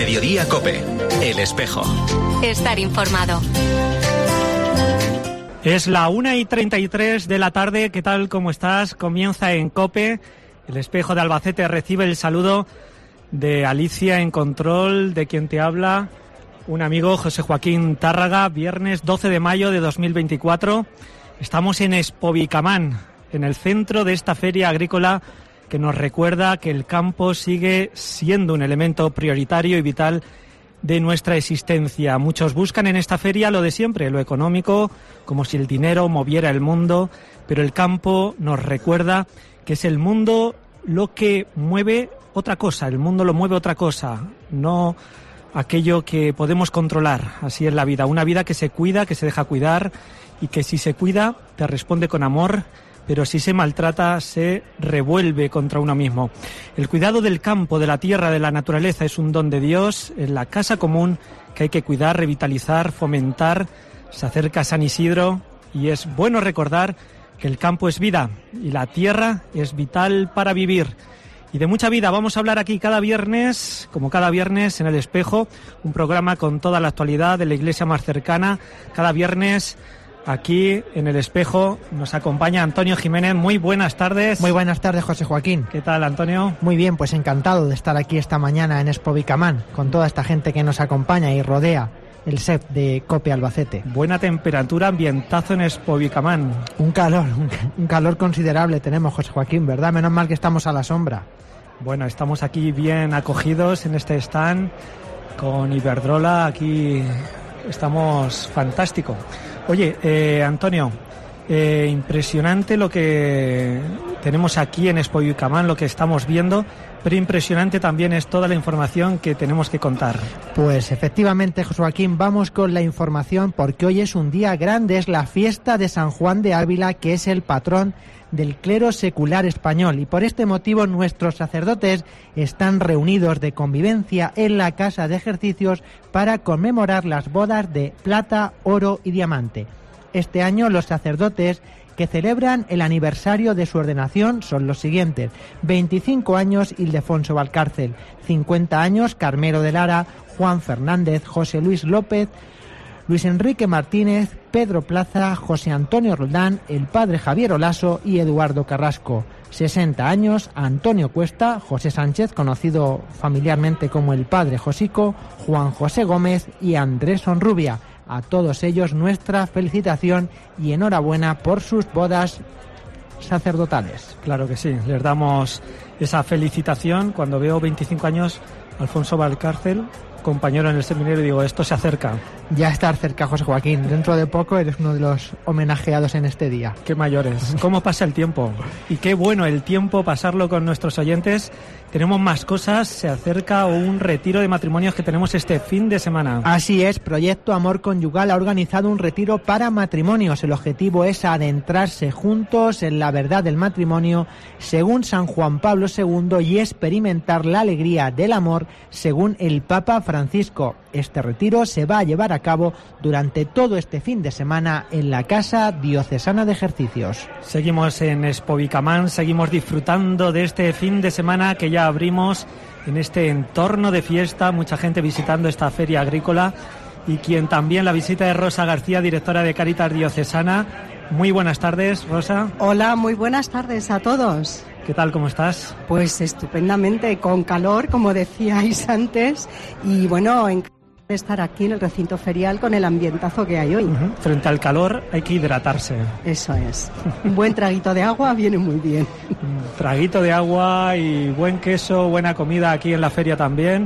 Mediodía COPE. El Espejo. Estar informado. Es la 1:33 de la tarde. ¿Qué tal? ¿Cómo estás? Comienza en COPE. El Espejo de Albacete recibe el saludo de Alicia en control, de quien te habla un amigo, José Joaquín Tárraga. Viernes 12 de mayo de 2024. Estamos en Espobicamán, en el centro de esta feria agrícola que nos recuerda que el campo sigue siendo un elemento prioritario y vital de nuestra existencia. Muchos buscan en esta feria lo de siempre, lo económico, como si el dinero moviera el mundo, pero el campo nos recuerda que es el mundo lo que mueve otra cosa, el mundo lo mueve otra cosa, no aquello que podemos controlar. Así es la vida, una vida que se cuida, que se deja cuidar y que si se cuida te responde con amor, pero si se maltrata se revuelve contra uno mismo. El cuidado del campo, de la tierra, de la naturaleza es un don de Dios, es la casa común que hay que cuidar, revitalizar, fomentar. Se acerca San Isidro y es bueno recordar que el campo es vida y la tierra es vital para vivir. Y de mucha vida vamos a hablar aquí cada viernes, como cada viernes en El Espejo, un programa con toda la actualidad de la iglesia más cercana. Cada viernes aquí en El Espejo nos acompaña Antonio Jiménez. Muy buenas tardes. Muy buenas tardes, José Joaquín. ¿Qué tal, Antonio? Muy bien, pues encantado de estar aquí esta mañana en Espobicamán, con toda esta gente que nos acompaña y rodea el SEP de COPE Albacete. Buena temperatura, ambientazo en Espobicamán. Un calor considerable tenemos, José Joaquín, ¿verdad? Menos mal que estamos a la sombra. Bueno, estamos aquí bien acogidos en este stand con Iberdrola. Aquí estamos fantástico. Oye, Antonio, impresionante lo que tenemos aquí en Espobicamán, lo que estamos viendo, pero impresionante también es toda la información que tenemos que contar. Pues efectivamente, José Joaquín, vamos con la información porque hoy es un día grande, es la fiesta de San Juan de Ávila, que es el patrón del clero secular español, y por este motivo nuestros sacerdotes están reunidos de convivencia en la Casa de Ejercicios para conmemorar las bodas de plata, oro y diamante. Este año los sacerdotes que celebran el aniversario de su ordenación son los siguientes: 25 años Ildefonso Valcárcel, 50 años Carmelo de Lara, Juan Fernández, José Luis López, Luis Enrique Martínez, Pedro Plaza, José Antonio Roldán, el padre Javier Olaso y Eduardo Carrasco. 60 años Antonio Cuesta, José Sánchez, conocido familiarmente como el padre Josico, Juan José Gómez y Andrés Onrubia. A todos ellos nuestra felicitación y enhorabuena por sus bodas sacerdotales. Claro que sí, les damos esa felicitación. Cuando veo 25 años Alfonso Valcárcel, compañero en el seminario, digo, esto se acerca. Ya estar cerca, José Joaquín. Dentro de poco eres uno de los homenajeados en este día. Qué mayores. ¿Cómo pasa el tiempo? Y qué bueno el tiempo, pasarlo con nuestros oyentes. Tenemos más cosas. Se acerca un retiro de matrimonios que tenemos este fin de semana. Así es. Proyecto Amor Conyugal ha organizado un retiro para matrimonios. El objetivo es adentrarse juntos en la verdad del matrimonio según San Juan Pablo II y experimentar la alegría del amor según el Papa Francisco. Este retiro se va a llevar a cabo durante todo este fin de semana en la Casa Diocesana de Ejercicios. Seguimos en Espobicamán, seguimos disfrutando de este fin de semana que ya abrimos en este entorno de fiesta, mucha gente visitando esta feria agrícola, y quien también la visita es Rosa García, directora de Cáritas Diocesana. Muy buenas tardes, Rosa. Hola, muy buenas tardes a todos. ¿Qué tal, cómo estás? Pues estupendamente, con calor, como decíais antes, y bueno, de estar aquí en el recinto ferial con el ambientazo que hay hoy. Frente al calor hay que hidratarse. Eso es. Un buen traguito de agua viene muy bien. Traguito de agua y buen queso, buena comida aquí en la feria también.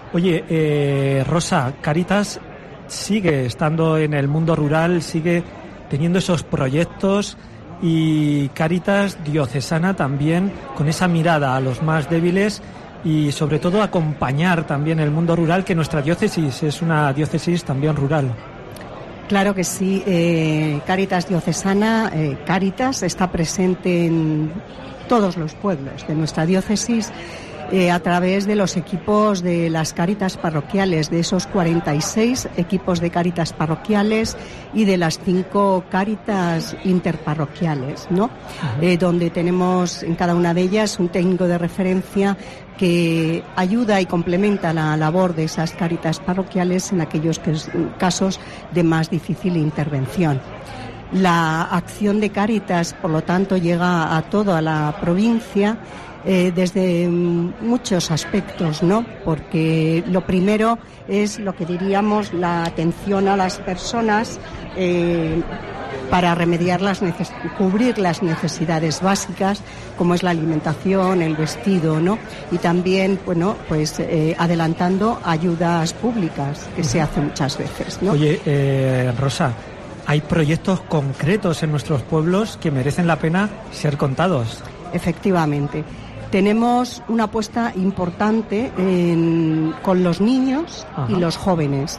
Oye, Rosa, Cáritas sigue estando en el mundo rural, sigue teniendo esos proyectos, y Cáritas Diocesana también con esa mirada a los más débiles y sobre todo acompañar también el mundo rural, que nuestra diócesis es una diócesis también rural. Claro que sí. Cáritas Diocesana, Cáritas está presente en todos los pueblos de nuestra diócesis, a través de los equipos de las Cáritas parroquiales, de esos 46 equipos de Cáritas parroquiales y de las 5 Cáritas interparroquiales, ¿no? Donde tenemos en cada una de ellas un técnico de referencia que ayuda y complementa la labor de esas Cáritas parroquiales en aquellos casos de más difícil intervención. La acción de Cáritas, por lo tanto, llega a toda la provincia desde muchos aspectos, ¿no? Porque lo primero es lo que diríamos la atención a las personas para remediar cubrir las necesidades básicas, como es la alimentación, el vestido, ¿no? Y también, bueno, pues adelantando ayudas públicas, que se hace muchas veces, ¿no? Oye, Rosa, hay proyectos concretos en nuestros pueblos que merecen la pena ser contados. Efectivamente. Tenemos una apuesta importante con los niños y los jóvenes.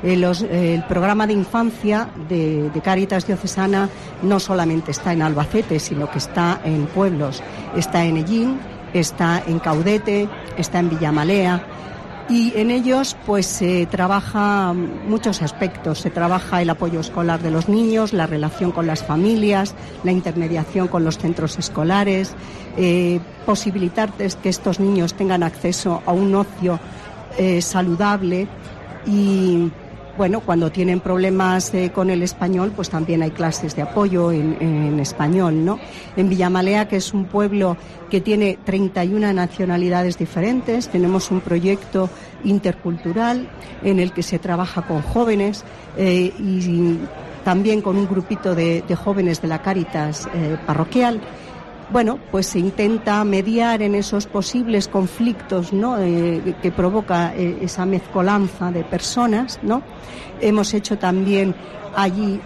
El programa de infancia de Cáritas Diocesana no solamente está en Albacete, sino que está en pueblos. Está en Ellín, está en Caudete, está en Villamalea. Y en ellos pues se trabaja muchos aspectos. Se trabaja el apoyo escolar de los niños, la relación con las familias, la intermediación con los centros escolares, posibilitar que estos niños tengan acceso a un ocio saludable y, bueno, cuando tienen problemas con el español, pues también hay clases de apoyo en español, ¿no? En Villamalea, que es un pueblo que tiene 31 nacionalidades diferentes, tenemos un proyecto intercultural en el que se trabaja con jóvenes y también con un grupito de jóvenes de la Cáritas parroquial. Bueno, pues se intenta mediar en esos posibles conflictos, ¿no? Que provoca esa mezcolanza de personas, ¿no? Hemos hecho también allí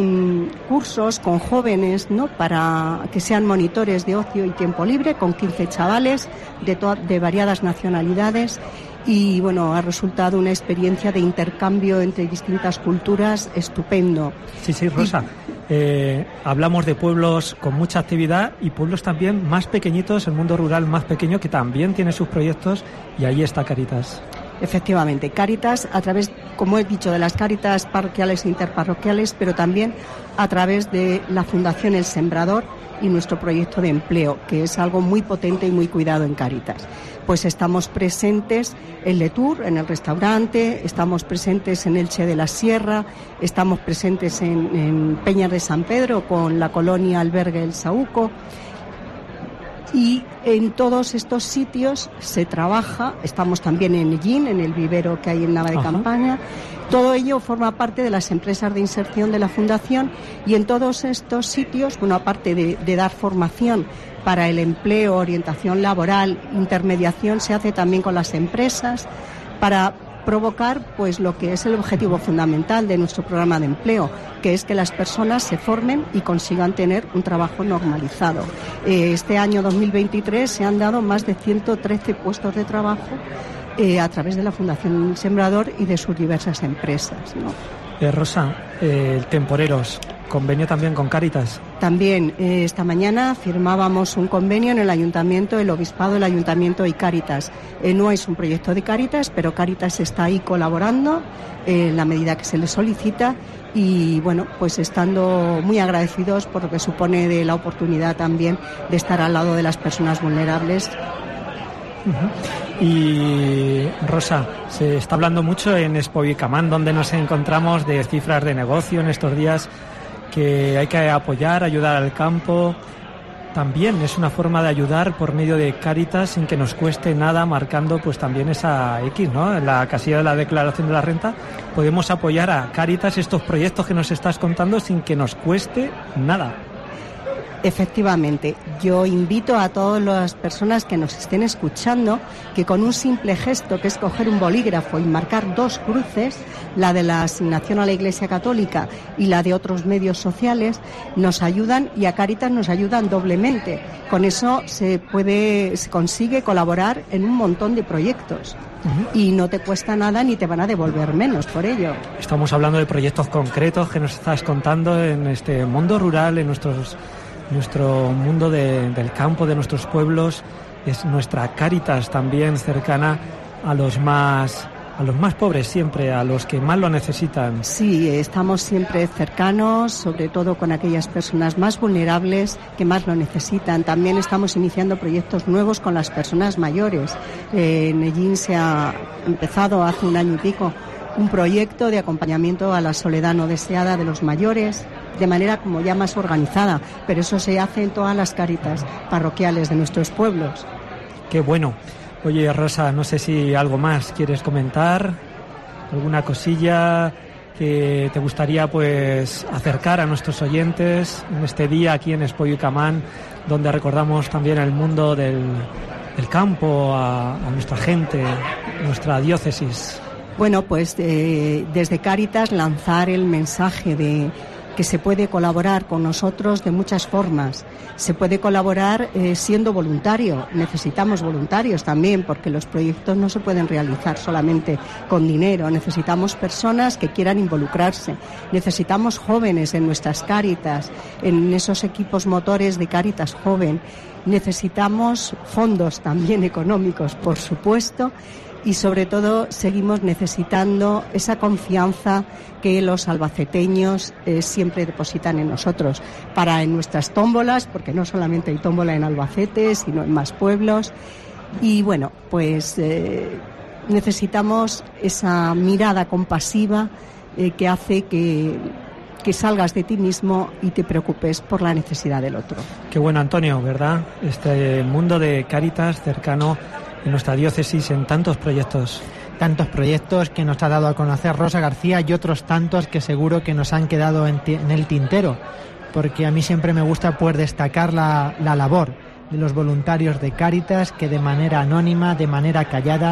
cursos con jóvenes, ¿no? Para que sean monitores de ocio y tiempo libre, con 15 chavales de variadas nacionalidades. Y bueno, ha resultado una experiencia de intercambio entre distintas culturas estupendo. Sí, Rosa. Hablamos de pueblos con mucha actividad y pueblos también más pequeñitos, el mundo rural más pequeño, que también tiene sus proyectos, y ahí está Cáritas. Efectivamente, Cáritas a través, como he dicho, de las Cáritas parroquiales e interparroquiales, pero también a través de la Fundación El Sembrador y nuestro proyecto de empleo, que es algo muy potente y muy cuidado en Cáritas. Pues estamos presentes en Letour, en el restaurante, estamos presentes en Elche de la Sierra, estamos presentes en Peñas de San Pedro con la colonia Albergue El Saúco. Y en todos estos sitios se trabaja, estamos también en Ellín, en el vivero que hay en Nava de Campaña. Todo ello forma parte de las empresas de inserción de la Fundación y en todos estos sitios, bueno, aparte de dar formación para el empleo, orientación laboral, intermediación, se hace también con las empresas para provocar pues lo que es el objetivo fundamental de nuestro programa de empleo, que es que las personas se formen y consigan tener un trabajo normalizado. Este año 2023 se han dado más de 113 puestos de trabajo a través de la Fundación Sembrador y de sus diversas empresas, ¿no? Rosa, Temporeros, convenio también con Cáritas. También esta mañana firmábamos un convenio en el Ayuntamiento, el Obispado, el Ayuntamiento y Cáritas. No es un proyecto de Cáritas, pero Cáritas está ahí colaborando en la medida que se le solicita y, bueno, pues estando muy agradecidos por lo que supone de la oportunidad también de estar al lado de las personas vulnerables. Y Rosa, se está hablando mucho en Expo Bicamán, donde nos encontramos, de cifras de negocio en estos días, que hay que ayudar al campo. También es una forma de ayudar por medio de Cáritas sin que nos cueste nada, marcando pues también esa X, ¿no? En la casilla de la declaración de la renta podemos apoyar a Cáritas estos proyectos que nos estás contando sin que nos cueste nada. Efectivamente, yo invito a todas las personas que nos estén escuchando que con un simple gesto, que es coger un bolígrafo y marcar 2 cruces, la de la asignación a la Iglesia Católica y la de otros medios sociales, nos ayudan y a Cáritas nos ayudan doblemente. Con eso se consigue colaborar en un montón de proyectos. Y no te cuesta nada ni te van a devolver menos por ello. Estamos hablando de proyectos concretos que nos estás contando en este mundo rural, en nuestro mundo del campo, de nuestros pueblos. Es nuestra Cáritas también cercana a los más los más pobres siempre, a los que más lo necesitan. Sí, estamos siempre cercanos, sobre todo con aquellas personas más vulnerables que más lo necesitan. También estamos iniciando proyectos nuevos con las personas mayores. En Ellín se ha empezado hace un año y pico un proyecto de acompañamiento a la soledad no deseada de los mayores, de manera como ya más organizada, pero eso se hace en todas las Cáritas parroquiales de nuestros pueblos. Qué bueno. Oye, Rosa, no sé si algo más quieres comentar, alguna cosilla que te gustaría pues acercar a nuestros oyentes en este día aquí en Espoyucamán, donde recordamos también el mundo del campo, a nuestra gente, nuestra diócesis. Bueno, pues desde Cáritas lanzar el mensaje de que se puede colaborar con nosotros de muchas formas. Se puede colaborar siendo voluntario. Necesitamos voluntarios también, porque los proyectos no se pueden realizar solamente con dinero. Necesitamos personas que quieran involucrarse. Necesitamos jóvenes en nuestras Cáritas, en esos equipos motores de Cáritas Joven. Necesitamos fondos también económicos, por supuesto. Y sobre todo seguimos necesitando esa confianza que los albaceteños siempre depositan en nosotros, para en nuestras tómbolas, porque no solamente hay tómbola en Albacete, sino en más pueblos. Y bueno, pues necesitamos esa mirada compasiva que hace que salgas de ti mismo y te preocupes por la necesidad del otro. Qué bueno, Antonio, ¿verdad? Este mundo de Cáritas cercano en nuestra diócesis, en tantos proyectos. Tantos proyectos que nos ha dado a conocer Rosa García y otros tantos que seguro que nos han quedado en el tintero, porque a mí siempre me gusta pues destacar la labor de los voluntarios de Cáritas, que de manera anónima, de manera callada,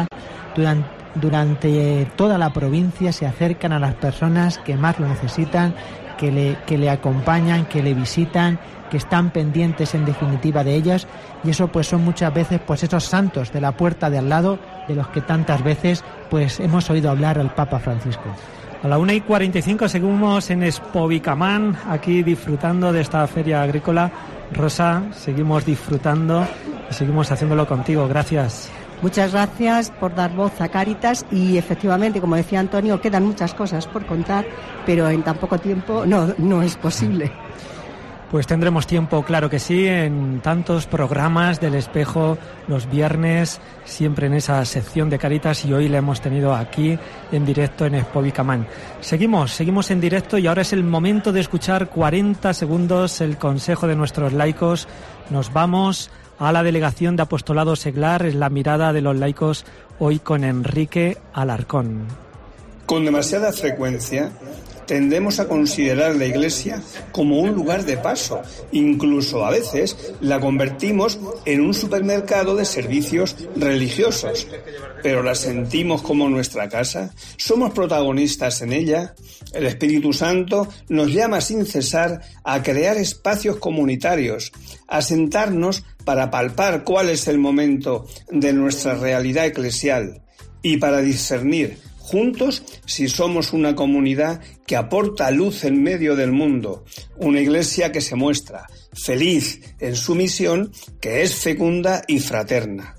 durante toda la provincia se acercan a las personas que más lo necesitan, que le acompañan, que le visitan, que están pendientes en definitiva de ellas, y eso pues son muchas veces pues esos santos de la puerta de al lado, de los que tantas veces pues hemos oído hablar al Papa Francisco. A la 1:45 seguimos en Espoyucamán, aquí disfrutando de esta feria agrícola. Rosa, seguimos disfrutando y seguimos haciéndolo contigo. Gracias. Muchas gracias por dar voz a Cáritas, y efectivamente, como decía Antonio, quedan muchas cosas por contar, pero en tan poco tiempo no es posible. Pues tendremos tiempo, claro que sí, en tantos programas del Espejo los viernes, siempre en esa sección de Cáritas, y hoy la hemos tenido aquí en directo en Espoyucamán. Seguimos en directo, y ahora es el momento de escuchar 40 segundos el consejo de nuestros laicos. Nos vamos a la Delegación de Apostolado Seglar, es la mirada de los laicos hoy con Enrique Alarcón. Con demasiada frecuencia tendemos a considerar la Iglesia como un lugar de paso. Incluso a veces la convertimos en un supermercado de servicios religiosos. Pero la sentimos como nuestra casa. Somos protagonistas en ella. El Espíritu Santo nos llama sin cesar a crear espacios comunitarios, a sentarnos para palpar cuál es el momento de nuestra realidad eclesial y para discernir juntos si somos una comunidad que aporta luz en medio del mundo, una Iglesia que se muestra feliz en su misión, que es fecunda y fraterna.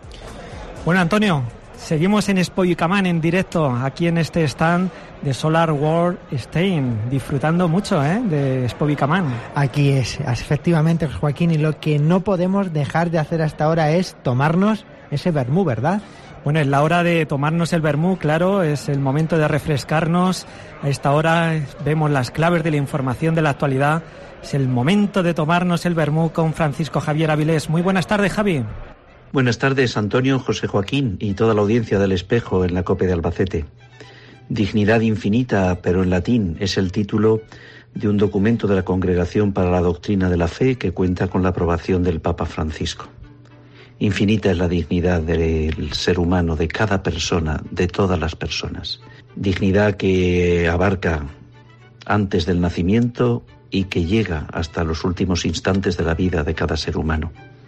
Bueno, Antonio, seguimos en Espoyucamán en directo, aquí en este stand de Solar World Stein, disfrutando mucho de Espoyucamán. Aquí es, efectivamente, Joaquín, y lo que no podemos dejar de hacer hasta ahora es tomarnos ese vermú, ¿verdad? Bueno, es la hora de tomarnos el vermú, claro, es el momento de refrescarnos. A esta hora vemos las claves de la información de la actualidad. Es el momento de tomarnos el vermú con Francisco Javier Avilés. Muy buenas tardes, Javi. Buenas tardes, Antonio, José Joaquín y toda la audiencia del Espejo en la COPE de Albacete. Dignidad infinita, pero en latín, es el título de un documento de la Congregación para la Doctrina de la Fe que cuenta con la aprobación del Papa Francisco. Infinita es la dignidad del ser humano, de cada persona, de todas las personas. Dignidad que abarca antes del nacimiento y que llega hasta los últimos instantes de la vida de cada ser humano.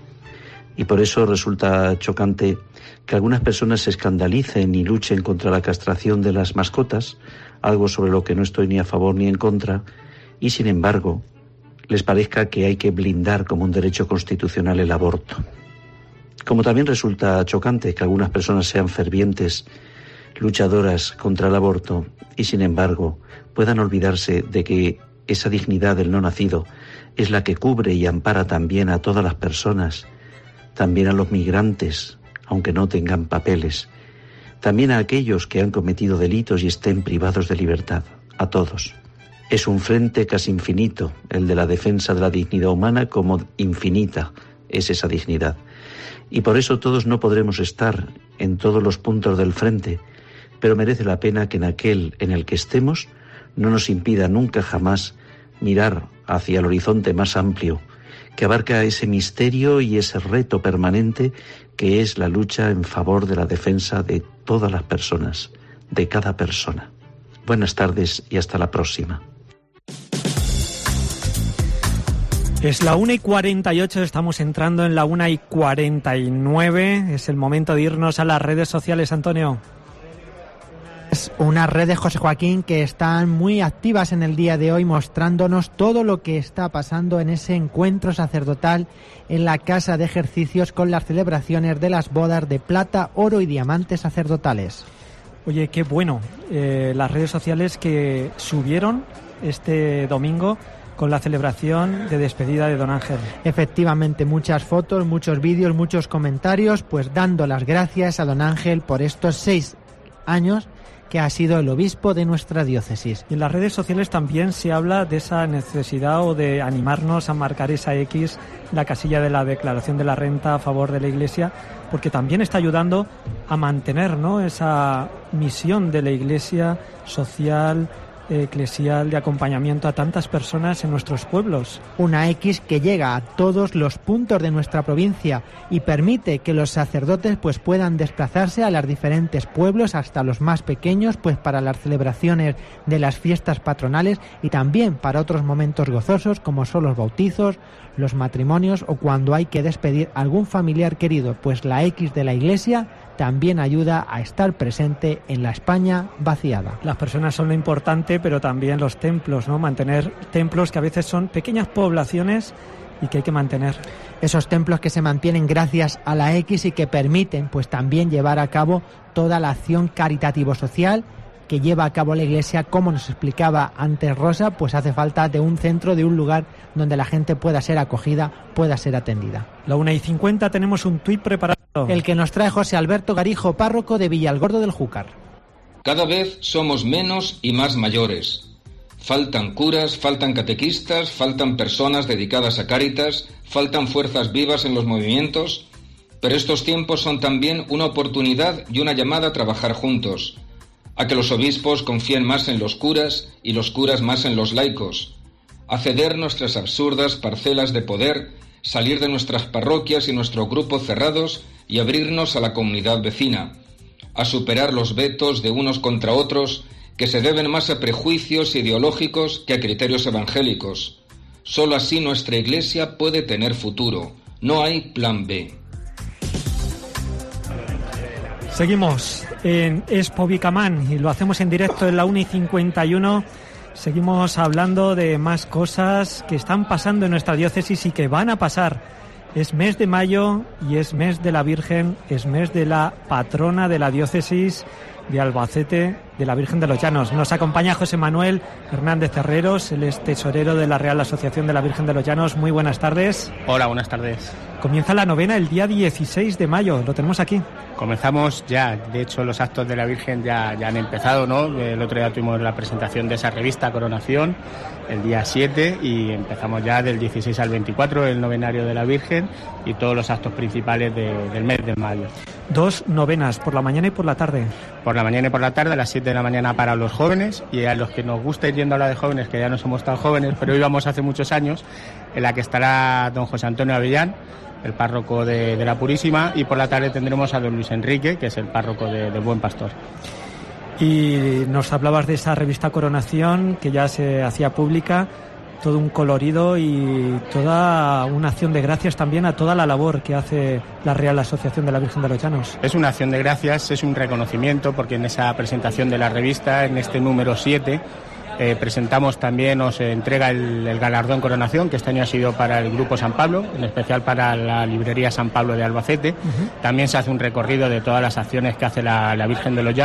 Y por eso resulta chocante que algunas personas se escandalicen y luchen contra la castración de las mascotas, algo sobre lo que no estoy ni a favor ni en contra, y sin embargo les parezca que hay que blindar como un derecho constitucional el aborto. Como también resulta chocante que algunas personas sean fervientes luchadoras contra el aborto y, sin embargo, puedan olvidarse de que esa dignidad del no nacido es la que cubre y ampara también a todas las personas, también a los migrantes, aunque no tengan papeles, también a aquellos que han cometido delitos y estén privados de libertad, a todos. Es un frente casi infinito, el de la defensa de la dignidad humana, como infinita es esa dignidad. Y por eso todos no podremos estar en todos los puntos del frente, pero merece la pena que en aquel en el que estemos no nos impida nunca jamás mirar hacia el horizonte más amplio, que abarca ese misterio y ese reto permanente que es la lucha en favor de la defensa de todas las personas, de cada persona. Buenas tardes y hasta la próxima. Es la 1:48, estamos entrando en la 1:49. Es el momento de irnos a las redes sociales, Antonio. Unas redes, José Joaquín, que están muy activas en el día de hoy, mostrándonos todo lo que está pasando en ese encuentro sacerdotal en la Casa de Ejercicios con las celebraciones de las bodas de plata, oro y diamantes sacerdotales. Oye, qué bueno, las redes sociales que subieron este domingo con la celebración de despedida de don Ángel. Efectivamente, muchas fotos, muchos vídeos, muchos comentarios, pues dando las gracias a don Ángel por estos 6 años que ha sido el obispo de nuestra diócesis. Y en las redes sociales también se habla de esa necesidad o de animarnos a marcar esa X, la casilla de la declaración de la renta a favor de la Iglesia, porque también está ayudando a mantener, ¿no?, esa misión de la Iglesia social, eclesial, de acompañamiento a tantas personas en nuestros pueblos. Una X que llega a todos los puntos de nuestra provincia y permite que los sacerdotes pues puedan desplazarse a los diferentes pueblos, hasta los más pequeños, pues para las celebraciones de las fiestas patronales y también para otros momentos gozosos como son los bautizos, los matrimonios o cuando hay que despedir a algún familiar querido, pues la X de la Iglesia también ayuda a estar presente en la España vaciada. Las personas son lo importante, pero también los templos, ¿no? Mantener templos que a veces son pequeñas poblaciones y que hay que mantener. Esos templos que se mantienen gracias a la X y que permiten pues también llevar a cabo toda la acción caritativo-social que lleva a cabo la Iglesia, como nos explicaba antes Rosa, pues hace falta de un centro, de un lugar donde la gente pueda ser acogida, pueda ser atendida. La 1:50 tenemos un tuit preparado. El que nos trae José Alberto Garijo, párroco de Villalgordo del Júcar. Cada vez somos menos y más mayores. Faltan curas, faltan catequistas, faltan personas dedicadas a Cáritas, faltan fuerzas vivas en los movimientos, pero estos tiempos son también una oportunidad y una llamada a trabajar juntos, a que los obispos confíen más en los curas y los curas más en los laicos, a ceder nuestras absurdas parcelas de poder, salir de nuestras parroquias y nuestros grupos cerrados y abrirnos a la comunidad vecina, a superar los vetos de unos contra otros que se deben más a prejuicios ideológicos que a criterios evangélicos. Solo así nuestra Iglesia puede tener futuro. No hay plan B. Seguimos en Expo Vicamán y lo hacemos en directo en la 1:51. Seguimos hablando de más cosas que están pasando en nuestra diócesis y que van a pasar. Es mes de mayo y es mes de la Virgen, es mes de la patrona de la diócesis de Albacete, de la Virgen de los Llanos. Nos acompaña José Manuel Hernández Herreros, él es tesorero de la Real Asociación de la Virgen de los Llanos. Muy buenas tardes. Hola, buenas tardes. Comienza la novena el día 16 de mayo, lo tenemos aquí. Comenzamos ya, de hecho los actos de la Virgen ya han empezado, ¿no? El otro día tuvimos la presentación de esa revista Coronación, el día 7, y empezamos ya del 16 al 24, el novenario de la Virgen y todos los actos principales del mes de mayo. 2 novenas, por la mañana y por la tarde. Por la mañana y por la tarde, a las 7 de la mañana para los jóvenes, y a los que nos gusta ir yendo a la de jóvenes, que ya no somos tan jóvenes, pero íbamos hace muchos años, en la que estará don José Antonio Avellán, el párroco de la Purísima, y por la tarde tendremos a don Luis Enrique, que es el párroco de Buen Pastor. Y nos hablabas de esa revista Coronación, que ya se hacía pública, todo un colorido y toda una acción de gracias también a toda la labor que hace la Real Asociación de la Virgen de los Llanos. Es una acción de gracias, es un reconocimiento, porque en esa presentación de la revista, en este número 7, presentamos también, nos entrega el galardón Coronación, que este año ha sido para el Grupo San Pablo, en especial para la librería San Pablo de Albacete. También se hace un recorrido de todas las acciones que hace la Virgen de los Llanos,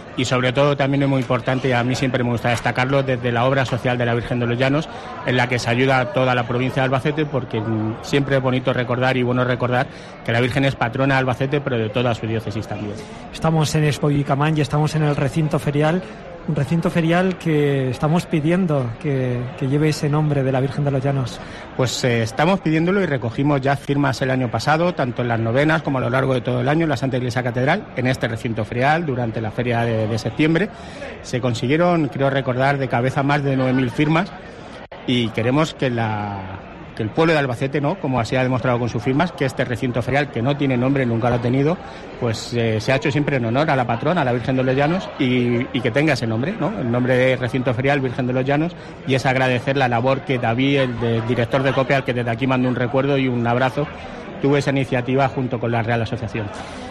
y sobre todo también es muy importante, y a mí siempre me gusta destacarlo, desde la obra social de la Virgen de los Llanos, en la que se ayuda a toda la provincia de Albacete, porque siempre es bonito recordar y bueno recordar que la Virgen es patrona de Albacete, pero de toda su diócesis también. Estamos en Expo Buicamán y estamos en el recinto ferial, un recinto ferial que estamos pidiendo que lleve ese nombre de la Virgen de los Llanos. Pues estamos pidiéndolo y recogimos ya firmas el año pasado, tanto en las novenas como a lo largo de todo el año en la Santa Iglesia Catedral, en este recinto ferial, durante la feria de septiembre. Se consiguieron, creo recordar, de cabeza más de 9.000 firmas y queremos que el pueblo de Albacete, ¿no?, como así ha demostrado con sus firmas, que este recinto ferial, que no tiene nombre, nunca lo ha tenido, pues se ha hecho siempre en honor a la patrona, a la Virgen de los Llanos, y que tenga ese nombre, ¿no?, el nombre de recinto ferial Virgen de los Llanos, y es agradecer la labor que David, el director de COPE, al que desde aquí mando un recuerdo y un abrazo, tuvo esa iniciativa junto con la Real Asociación.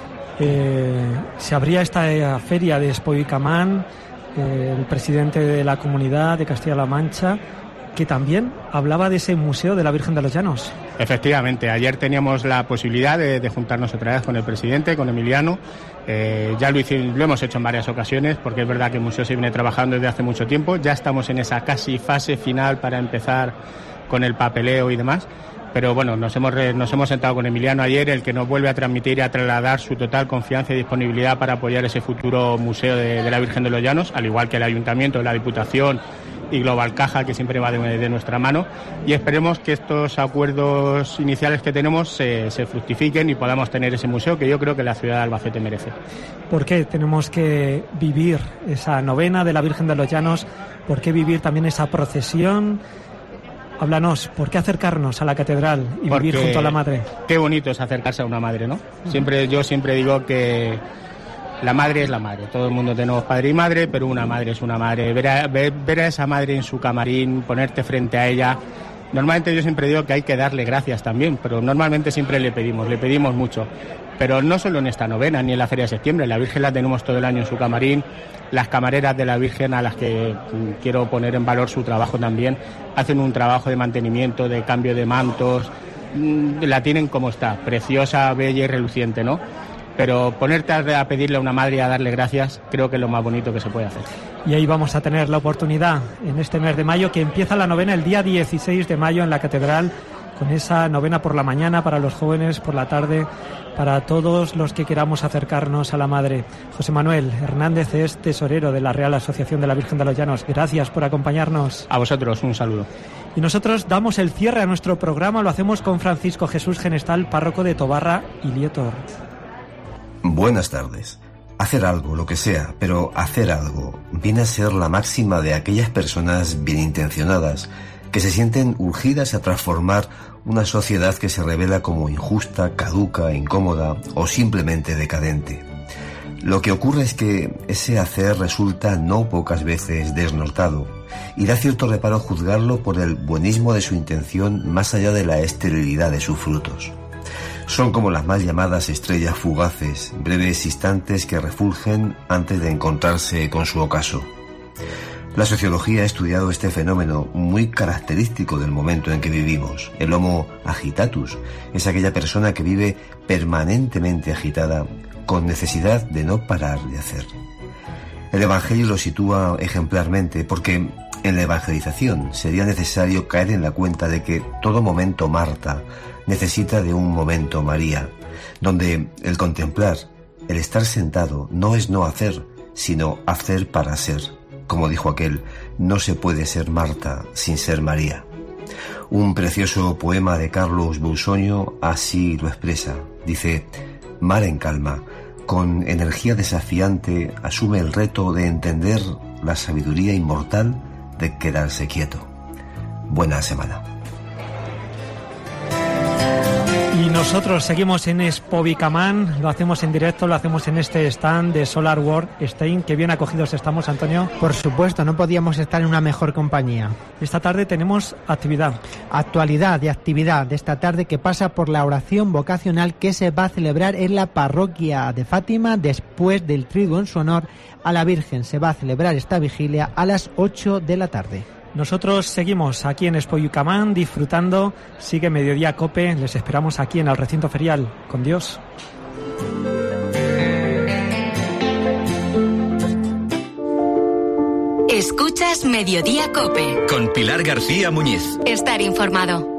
Se abría esta feria de Expo Buicamán, el presidente de la Comunidad de Castilla-La Mancha, que también hablaba de ese Museo de la Virgen de los Llanos. Efectivamente, ayer teníamos la posibilidad de juntarnos otra vez con el presidente, con Emiliano. Ya lo hemos hecho en varias ocasiones, porque es verdad que el museo se viene trabajando desde hace mucho tiempo. Ya estamos en esa casi fase final para empezar con el papeleo y demás. Pero bueno, nos hemos sentado con Emiliano ayer, el que nos vuelve a transmitir y a trasladar su total confianza y disponibilidad para apoyar ese futuro museo de la Virgen de los Llanos, al igual que el Ayuntamiento, la Diputación y Global Caja, que siempre va de nuestra mano, y esperemos que estos acuerdos iniciales que tenemos se fructifiquen y podamos tener ese museo que yo creo que la ciudad de Albacete merece. ¿Por qué tenemos que vivir esa novena de la Virgen de los Llanos? ¿Por qué vivir también esa procesión? Háblanos, ¿por qué acercarnos a la catedral y vivir junto a la Madre? Qué bonito es acercarse a una madre, ¿no? Yo siempre digo que la madre es la madre. Todo el mundo tenemos padre y madre, pero una madre es una madre. Ver a esa madre en su camarín, ponerte frente a ella. Normalmente yo siempre digo que hay que darle gracias también, pero normalmente siempre le pedimos mucho. Pero no solo en esta novena ni en la Feria de Septiembre, la Virgen la tenemos todo el año en su camarín. Las camareras de la Virgen, a las que quiero poner en valor su trabajo también, hacen un trabajo de mantenimiento, de cambio de mantos, la tienen como está, preciosa, bella y reluciente, ¿no? Pero ponerte a pedirle a una madre y a darle gracias, creo que es lo más bonito que se puede hacer. Y ahí vamos a tener la oportunidad en este mes de mayo, que empieza la novena el día 16 de mayo en la catedral, con esa novena por la mañana para los jóvenes, por la tarde para todos los que queramos acercarnos a la Madre. José Manuel Hernández es tesorero de la Real Asociación de la Virgen de los Llanos. Gracias por acompañarnos. A vosotros, un saludo. Y nosotros damos el cierre a nuestro programa, lo hacemos con Francisco Jesús Genestal, párroco de Tobarra y Lietor. Buenas tardes. Hacer algo, lo que sea, pero hacer algo, viene a ser la máxima de aquellas personas bien intencionadas que se sienten urgidas a transformar una sociedad que se revela como injusta, caduca, incómoda o simplemente decadente. Lo que ocurre es que ese hacer resulta no pocas veces desnortado y da cierto reparo juzgarlo por el buenismo de su intención más allá de la esterilidad de sus frutos. Son como las mal llamadas estrellas fugaces, breves instantes que refulgen antes de encontrarse con su ocaso. La sociología ha estudiado este fenómeno muy característico del momento en que vivimos. El homo agitatus es aquella persona que vive permanentemente agitada, con necesidad de no parar de hacer. El Evangelio lo sitúa ejemplarmente porque en la evangelización sería necesario caer en la cuenta de que todo momento Marta necesita de un momento María, donde el contemplar, el estar sentado, no es no hacer, sino hacer para ser. Como dijo aquel, no se puede ser Marta sin ser María. Un precioso poema de Carlos Busonio así lo expresa. Dice: mar en calma, con energía desafiante, asume el reto de entender la sabiduría inmortal de quedarse quieto. Buena semana. Y nosotros seguimos en Expo Buicamán, lo hacemos en directo, lo hacemos en este stand de Solar World Stein. Qué bien acogidos estamos, Antonio. Por supuesto, no podíamos estar en una mejor compañía. Esta tarde tenemos actividad. Actualidad de actividad de esta tarde, que pasa por la oración vocacional que se va a celebrar en la parroquia de Fátima después del triduo en su honor a la Virgen. Se va a celebrar esta vigilia a las 8 de la tarde. Nosotros seguimos aquí en Expo Buicamán disfrutando. Sigue Mediodía Cope. Les esperamos aquí en el recinto ferial. Con Dios. Escuchas Mediodía COPE. Con Pilar García Muñiz. Estar informado.